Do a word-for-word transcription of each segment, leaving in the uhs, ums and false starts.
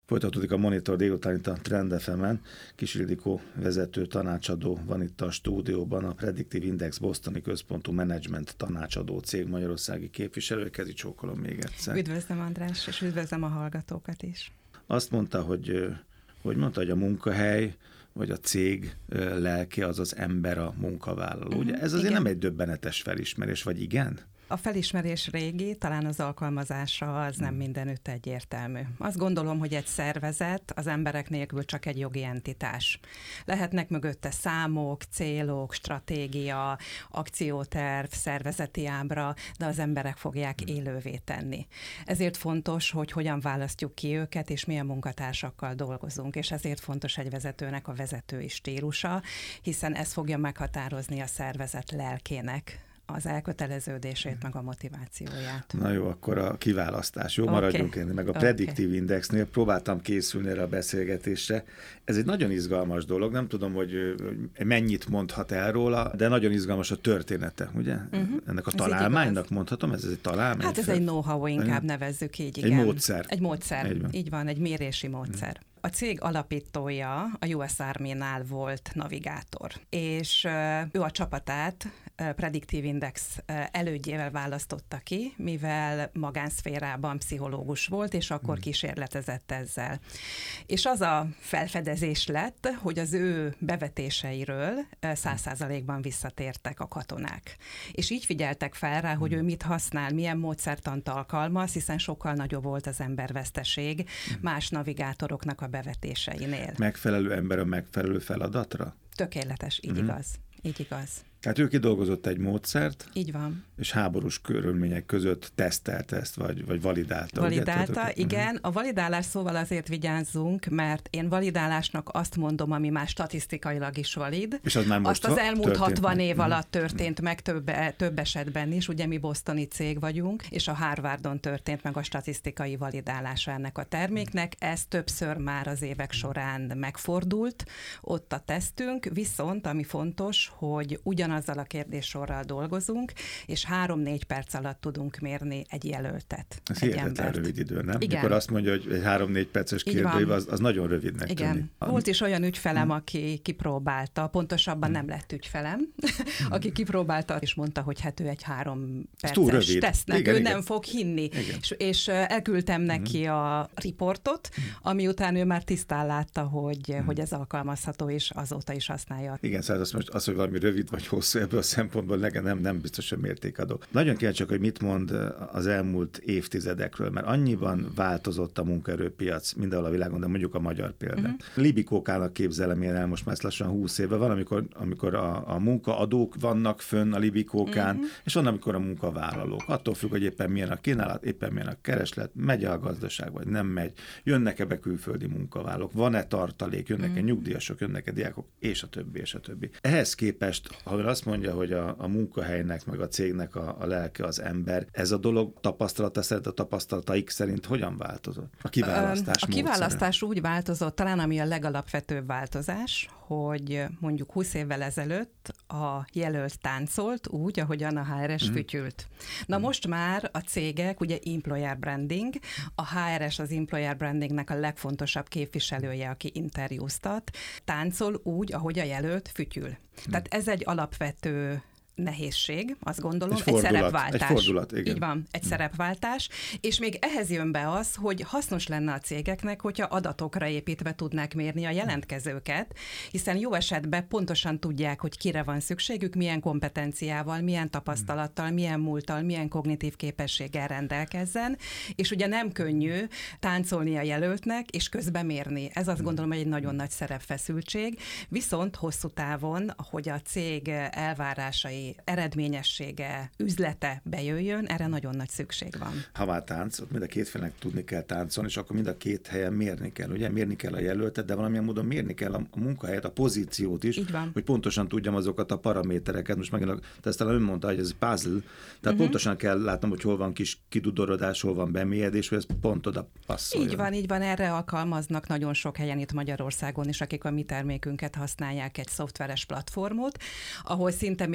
Folytatódik a Monitor délután itt a Trend ef emen. Kis Ildikó vezető tanácsadó van itt a stúdióban, a Predictive Index bostoni központú menedzsment tanácsadó cég magyarországi képviselő. Kezi csókolom még egyszer. Üdvözlöm, András, és üdvözlöm a hallgatókat is. Azt mondta, hogy, hogy mondta, hogy a munkahely vagy a cég lelke az az ember, a munkavállaló. Uh-huh, ugye ez azért igen. Nem egy döbbenetes felismerés, vagy igen? A felismerés régi, talán az alkalmazása az nem mindenütt egyértelmű. Azt gondolom, hogy egy szervezet az emberek nélkül csak egy jogi entitás. Lehetnek mögötte számok, célok, stratégia, akcióterv, szervezeti ábra, de az emberek fogják élővé tenni. Ezért fontos, hogy hogyan választjuk ki őket, és milyen munkatársakkal dolgozunk, és ezért fontos egy vezetőnek a vezetői stílusa, hiszen ez fogja meghatározni a szervezet lelkének az elköteleződését, meg a motivációját. Na jó, akkor a kiválasztás. Jó, okay. Maradjunk ennél, meg a Predictive okay. Indexnél. Próbáltam készülni erre a beszélgetésre. Ez egy nagyon izgalmas dolog, nem tudom, hogy mennyit mondhat el róla, de nagyon izgalmas a története, ugye? Uh-huh. Ennek a ez találmánynak mondhatom, ez, ez egy találmány? Hát ez föl... egy know-how, inkább nevezzük így, igen. Egy módszer. Egy módszer, így van, így van egy mérési módszer. Uh-huh. A cég alapítója a U S Army-nál volt navigátor, és ő a csapatát Predictive Index elődjével választotta ki, mivel magánszférában pszichológus volt, és akkor kísérletezett ezzel. És az a felfedezés lett, hogy az ő bevetéseiről száz százalékban visszatértek a katonák. És így figyeltek fel rá, hogy ő mit használ, milyen módszertant alkalmaz, hiszen sokkal nagyobb volt az emberveszteség más navigátoroknak a bevetéseinél. Megfelelő ember a megfelelő feladatra? Tökéletes, így mm. igaz. Így igaz. Tehát ő kidolgozott egy módszert, így van. És háborús körülmények között tesztelte ezt, vagy, vagy validálta. Validálta, ugye? Igen. Uh-huh. A validálás szóval azért vigyázzunk, mert én validálásnak azt mondom, ami már statisztikailag is valid. És az már most azt az elmúlt hatvan meg. év alatt történt meg több, több esetben is, ugye mi bostoni cég vagyunk, és a Harvardon történt meg a statisztikai validálása ennek a terméknek. Ez többször már az évek során megfordult, ott a tesztünk, viszont ami fontos, hogy ugyan azzal a kérdéssorral dolgozunk, és három-négy perc alatt tudunk mérni egy jelöltet. Ez egy hihetetlen rövid idő, nem? Igen. Mikor azt mondja, hogy egy három-négy perces kérdőív, az, az nagyon rövidnek Igen. tűnik. Volt is olyan ügyfelem, hmm. aki kipróbálta, pontosabban hmm. nem lett ügyfelem, hmm. aki kipróbálta, és mondta, hogy hát ő egy három perces tesznek, igen, ő igen. nem fog hinni. És, és elküldtem neki hmm. a riportot, hmm. ami után ő már tisztán látta, hogy, hmm. hogy ez alkalmazható, és azóta is használja. Igen, szóval az, most az, hogy valami rövid vagy hosszú, ebből a szempontból nekem nem, nem biztos, hogy mértékadó. Nagyon kíváncsiak, hogy mit mond az elmúlt évtizedekről, mert annyiban változott a munkaerőpiac mindenhol a világon, de mondjuk a magyar példa. Uh-huh. Libikókának képzelem én el most már lassan húsz éve. Van, amikor, amikor a, a munkaadók vannak fönn a libikókán, uh-huh. és van, amikor a munkavállalók. Attól függ, hogy éppen milyen a kínálat, éppen milyen a kereslet, megy a gazdaság, vagy nem megy, jönnek-e be külföldi munkavállalók, van-e tartalék, jönnek-e uh-huh. nyugdíjasok, jönnek-e diákok, és a többi, és a többi. Ehhez képest, ha azt mondja, hogy a, a munkahelynek, meg a cégnek a, a lelke az ember, ez a dolog tapasztalata szerint, a tapasztalataik szerint hogyan változott? A kiválasztás A kiválasztás úgy változott, talán ami a legalapvetőbb változás, hogy mondjuk húsz évvel ezelőtt a jelölt táncolt úgy, ahogyan a há er es mm. fütyült. Na mm. most már a cégek, ugye employer branding, a há er es az employer brandingnek a legfontosabb képviselője, aki interjúztat, táncol úgy, ahogy a jelölt fütyül. Mm. Tehát ez egy alapvető nehézség, azt gondolom, egy, fordulat, egy szerepváltás. Egy fordulat, igen. Így van, egy hmm. szerepváltás, és még ehhez jön be az, hogy hasznos lenne a cégeknek, hogyha adatokra építve tudnák mérni a jelentkezőket, hiszen jó esetben pontosan tudják, hogy kire van szükségük, milyen kompetenciával, milyen tapasztalattal, milyen múlttal, milyen kognitív képességgel rendelkezzen, és ugye nem könnyű táncolni a jelöltnek, és közben mérni. Ez azt gondolom, hogy egy nagyon nagy szerepfeszültség, viszont hosszú távon, hogy a cég elvárásai eredményessége, üzlete bejöjjön, erre nagyon nagy szükség van. Ha már tánc, ott mind a két félnek tudni kell táncolni, és akkor mind a két helyen mérni kell. Ugye mérni kell a jelöltet, de valamilyen módon mérni kell a munkahelyet, a pozíciót is, hogy pontosan tudjam azokat a paramétereket. Most megint, te ezt talán ön mondta, hogy ez puzzle, tehát uh-huh. pontosan kell látnom, hogy hol van kis kidudorodás, hol van bemélyedés, hogy ez pont oda passzoljon. Így van, így van, erre alkalmaznak nagyon sok helyen itt Magyarországon is, akik a mi termékünket használják, egy szoftveres platformot, ahol szinte mérnöki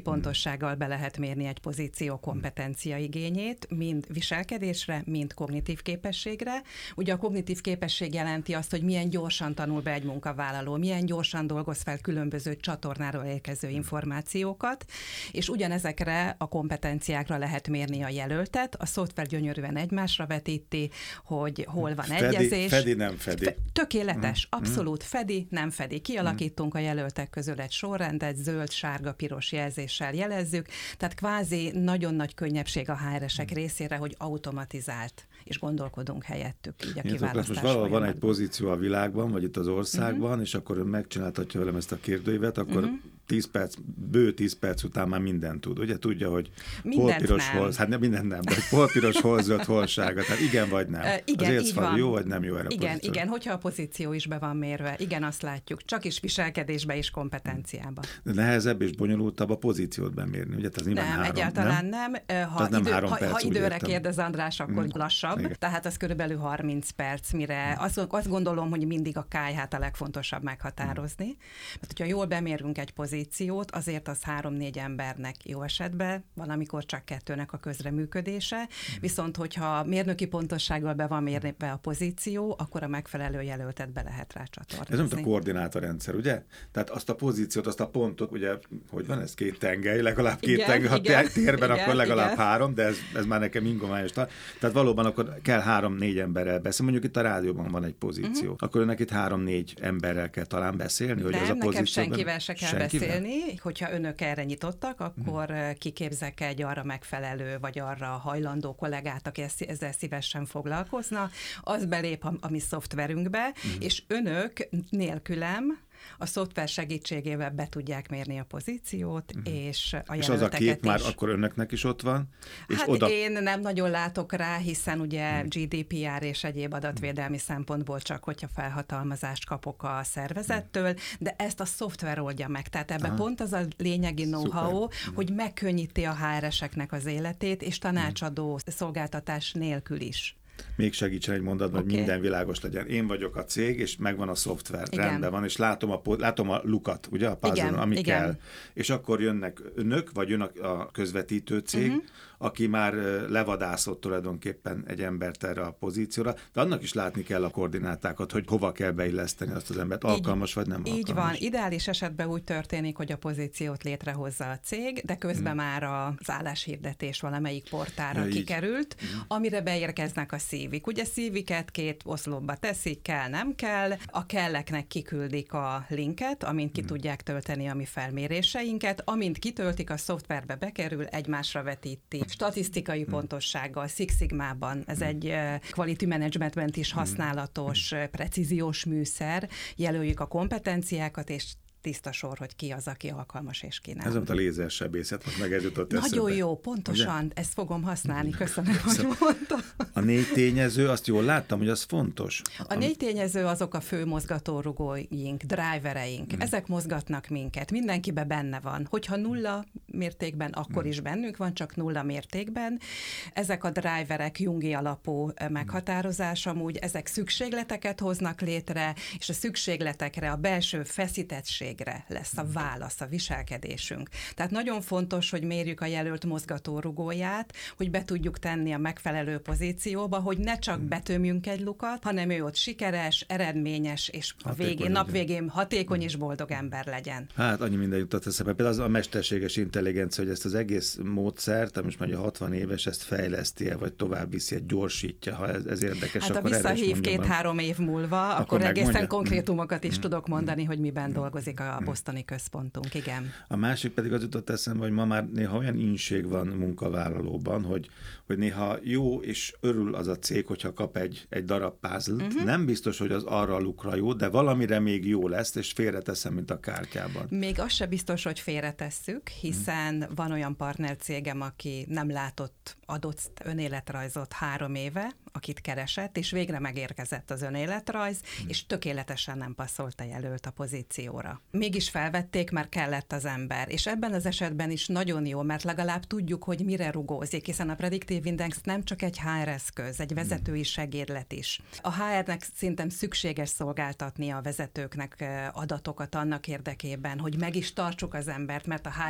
pontossággal be lehet mérni egy pozíció kompetencia igényét, mind viselkedésre, mind kognitív képességre. Ugye a kognitív képesség jelenti azt, hogy milyen gyorsan tanul be egy munkavállaló, milyen gyorsan dolgoz fel különböző csatornáról érkező információkat, és ugyanezekre a kompetenciákra lehet mérni a jelöltet. A szoftver gyönyörűen egymásra vetíti, hogy hol van fedi, egyezés. Fedi, nem fedi. Fe, tökéletes, mm. abszolút fedi, nem fedi. Kialakítunk mm. a jelöltek közül egy sorrendet, zöld, sárga, piros jelzéssel jelezzük, tehát kvázi nagyon nagy könnyebbség a há er esek mm. részére, hogy automatizált, és gondolkodunk helyettük így a kiválasztás. Most valahol van egy pozíció a világban, vagy itt az országban, uh-huh. és akkor ön megcsináltatja velem ezt a kérdőívet, akkor uh-huh. tíz perc, bő tíz perc után már mindent tud. Ugye tudja, hogy hol piros, hol, hát nem, mindent nem, de hogy hol piros, hol zöld, hol sárga. Tehát igen vagy nem. Uh, igen, az így van. Jó vagy nem jó erre igen, pozíció. Igen, hogyha a pozíció is be van mérve. Igen, azt látjuk. Csak is viselkedésbe és kompetenciába. De nehezebb és bonyolultabb a pozíciót bemérni. Ugye? Ez nem, három, egyáltalán nem. nem. Ha, nem idő, három ha, perc, ha időre értem. kérdez András, akkor mm. lassabb. Igen. Tehát az körülbelül harminc perc, mire mm. azt, azt gondolom, hogy mindig a ká i há-t a legfontosabb meghatározni. Mm. Mert hogyha jól bemérünk egy pozíciót, azért az három-négy embernek jó esetben, valamikor csak kettőnek a közreműködése, mm. viszont hogyha mérnöki pontossággal be van mérve a pozíció, akkor a megfelelő jelöltet be lehet rá csatornázni. Ez nem a koordinátorrendszer, ugye? Tehát azt a pozíciót, azt a pontot, ugye, hogy van ez két tengely, legalább két igen, tengely, ha igen, térben, igen, akkor legalább igen. három, de ez, ez már nekem ingományos. Tehát valóban akkor kell három-négy emberrel beszélni. Mondjuk itt a rádióban van egy pozíció. Uh-huh. Akkor önnek itt három-négy emberrel kell talán beszélni, hogy nem, ez a pozíció. Nekem senkivel se kell senkivel? beszélni. Hogyha önök erre nyitottak, akkor uh-huh. kiképzek egy arra megfelelő, vagy arra hajlandó kollégát, aki ezzel szívesen foglalkozna, az belép a, a mi szoftverünkbe, uh-huh. és önök nélkülem a szoftver segítségével be tudják mérni a pozíciót, uh-huh. és a jelölteket is. És az a kép már akkor önöknek is ott van? És hát oda... én nem nagyon látok rá, hiszen ugye uh-huh. gé dé pé er és egyéb adatvédelmi uh-huh. szempontból csak, hogyha felhatalmazást kapok a szervezettől, uh-huh. de ezt a szoftver oldja meg. Tehát ebben uh-huh. pont az a lényegi know-how, uh-huh. hogy megkönnyíti a há er eseknek az életét, és tanácsadó uh-huh. szolgáltatás nélkül is. Még segítsen egy mondatban, okay. hogy minden világos legyen. Én vagyok a cég, és megvan a szoftver, igen. rendben van, és látom a, látom a lukat, ugye, a puzzle-on, ami igen. kell. És akkor jönnek önök, vagy jön a közvetítő cég, uh-huh. aki már levadászott tulajdonképpen egy embert erre a pozícióra, de annak is látni kell a koordinátákat, hogy hova kell beilleszteni azt az embert, alkalmas így, vagy nem alkalmas. Így van. Ideális esetben úgy történik, hogy a pozíciót létrehozza a cég, de közben hmm. már az álláshirdetés valamelyik portára ja, kikerült, hmm. amire beérkeznek a szívik. Ugye szíviket két oszlopba teszik, kell, nem kell. A kelleknek kiküldik a linket, amint ki hmm. tudják tölteni a mi felméréseinket, amint kitöltik, a szoftverbe bekerül, egymásra vetíti. Statisztikai hmm. pontossággal, Six Sigmában, ez hmm. egy quality managementben is használatos, hmm. precíziós műszer, jelöljük a kompetenciákat, és tiszta sor, hogy ki az, aki alkalmas és ki nem. Ez a lézersebészet, most meg ez jutott eszembe. Nagyon jó, pontosan, ugye? Ezt fogom használni, köszönöm, hogy mondtam. A négy tényező, azt jól láttam, hogy az fontos. A négy tényező azok a fő mozgatórugóink, drivereink, hmm. ezek mozgatnak minket, mindenkiben benne van. Hogyha nulla mértékben, akkor hmm. is bennünk van, csak nulla mértékben. Ezek a driverek jungi alapú meghatározás amúgy, ezek szükségleteket hoznak létre, és a szükségletekre, a belső feszítettség lesz a válasz, a viselkedésünk. Tehát nagyon fontos, hogy mérjük a jelölt mozgatórugóját, hogy be tudjuk tenni a megfelelő pozícióba, hogy ne csak betömjünk egy lukat, hanem ő ott sikeres, eredményes, és a végén, nap végén hatékony és boldog ember legyen. Hát annyi minden jutott eszembe. Például az a mesterséges intelligencia, hogy ezt az egész módszert, most már hatvan éves, ezt fejleszti-e, vagy tovább viszi, gyórsítja, ha ez, ez érdekes. Hát akkor a visszahív két-három év múlva, akkor, akkor egészen konkrétumokat is mm. tudok mondani, mm. hogy miben mm. dolgozik a bostoni központunk, igen. A másik pedig az jutott eszembe, hogy ma már néha olyan inség van munkavállalóban, hogy, hogy néha jó és örül az a cég, hogyha kap egy, egy darab puzzle-t. Uh-huh. Nem biztos, hogy az arra a lukra jó, de valamire még jó lesz, és félreteszem, mint a kártyában. Még az se biztos, hogy félretesszük, hiszen uh-huh. van olyan partnercégem, aki nem látott adott önéletrajzot három éve, akit keresett, és végre megérkezett az önéletrajz, uh-huh. és tökéletesen nem passzolt a jelölt a pozícióra. Mégis felvették, mert kellett az ember. És ebben az esetben is nagyon jó, mert legalább tudjuk, hogy mire rugózik, hiszen a Predictive Index nem csak egy há er eszköz, egy vezetői segédlet is. A há er-nek szerintem szükséges szolgáltatni a vezetőknek adatokat annak érdekében, hogy meg is tartsuk az embert, mert a há er-es tánc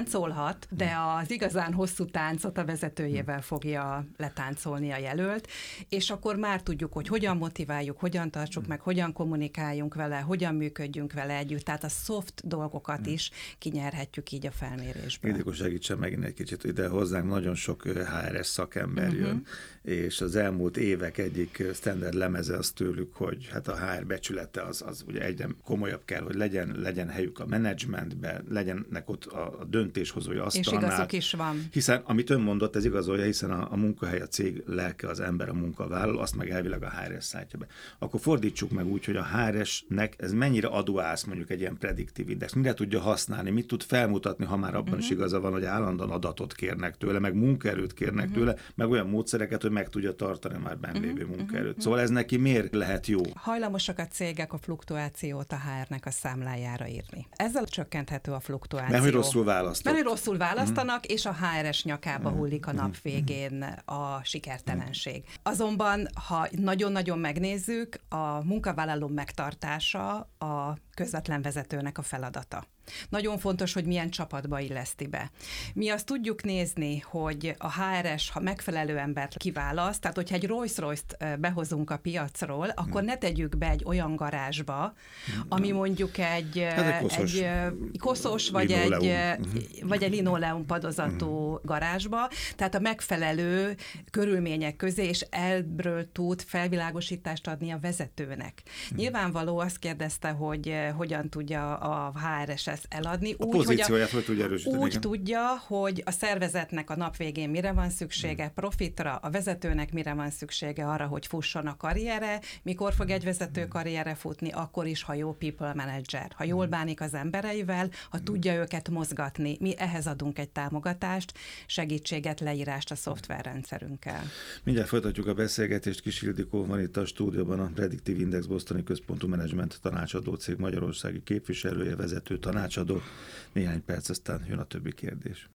táncolhat, de az igazán hosszú táncot a vezetőjével fogja letáncolni a jelölt, és akkor már tudjuk, hogy hogyan motiváljuk, hogyan tartsuk meg, hogyan kommunikáljunk vele, hogyan működjünk vele együtt, tehát a soft dolgokat is kinyerhetjük így a felmérésből. Ildikó, segítsen megint egy kicsit, ide hozzánk nagyon sok há er es szakember uh-huh. jön, és az elmúlt évek egyik standard lemeze az tőlük, hogy hát a há er becsülete az, az ugye egyre komolyabb kell, hogy legyen, legyen helyük a menedzsmentben, legyenek ott a, a döntéshozói asztalnál. És igazuk is van. Hiszen, amit ön mondott, ez igazolja, hiszen a, a munkahely, a cég lelke, az ember, a munkavállaló, azt meg elvileg a há er es szállítja be. Akkor fordítsuk meg úgy, hogy a há er esnek ez mennyire adóász mondjuk egy ilyen prediktív index, mire tudja használni, mit tud felmutatni, ha már abban uh-huh. is igaza van, hogy állandóan adatot kérnek tőle, meg munkaerőt kérnek uh-huh. tőle, meg olyan módszereket, hogy meg tudja tartani már benn lévő uh-huh. munkaerőt. Uh-huh. Szóval ez neki miért lehet jó? Hajlamosak a cégek a fluktuációt a há er-nek a számlájára írni. Ezzel csökkenthető a fluktuáció. Mert hogy rosszul választott. Mert hogy rosszul választanak, uh-huh. és a há er es nyakába uh-huh. hullik a nap végén a sikertelenség. Azonban, ha nagyon-nagyon megnézzük, a munkavállaló megtartása a közvetlen vezetőnek a feladata. Nagyon fontos, hogy milyen csapatba illeszti be. Mi azt tudjuk nézni, hogy a há er es, ha megfelelő embert kiválaszt, tehát hogyha egy Rolls-Royce-t behozunk a piacról, akkor ne tegyük be egy olyan garázsba, ami mondjuk egy, hát egy, koszos, egy koszos, vagy egy, vagy egy linoleum padozatú garázsba, tehát a megfelelő körülmények közé, és ebből tud felvilágosítást adni a vezetőnek. Nyilvánvaló, azt kérdezte, hogy hogyan tudja a há er es ezt eladni. A úgy, pozícióját hogy, hogy tudja erősíteni. Úgy igen. tudja, hogy a szervezetnek a nap végén mire van szüksége, profitra, a vezetőnek mire van szüksége arra, hogy fusson a karriere, mikor fog egy vezető karriere futni, akkor is, ha jó people manager, ha jól bánik az embereivel, ha tudja őket mozgatni. Mi ehhez adunk egy támogatást, segítséget, leírást a szoftverrendszerünkkel. Mindjárt folytatjuk a beszélgetést. Kis Ildikó van itt a stúdióban, a Predictive Index Bostoni központú menedzsment tanácsadó cég magyarországi képviselője, vezető tanácsadó. Néhány perc, aztán jön a többi kérdés.